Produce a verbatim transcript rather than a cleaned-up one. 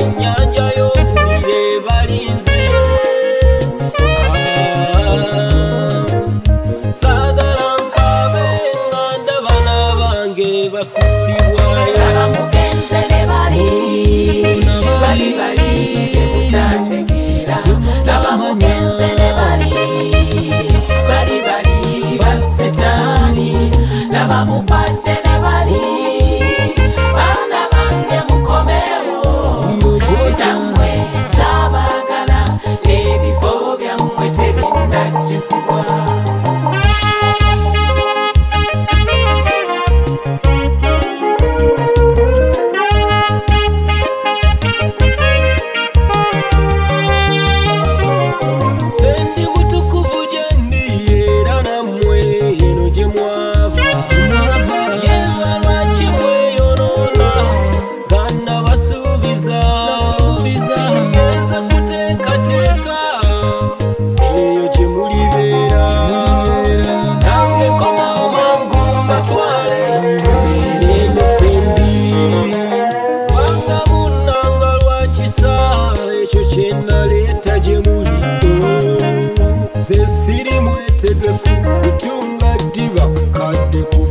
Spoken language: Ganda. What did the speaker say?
ennyanja y'obulire balinze saagala nkabe nga ndaba n'abange basuulibwayo abamugenze ne bali bali bali temutategeera abamugenze ne bali bali bali basetaani n'abamupadde ne bali baana bange mukomewo kitammwe tabaagala ebifo byammwe tebinnajjusibwa kyenaleeta gye muli ze siri mwetegefu kutunga ddiba kadde ku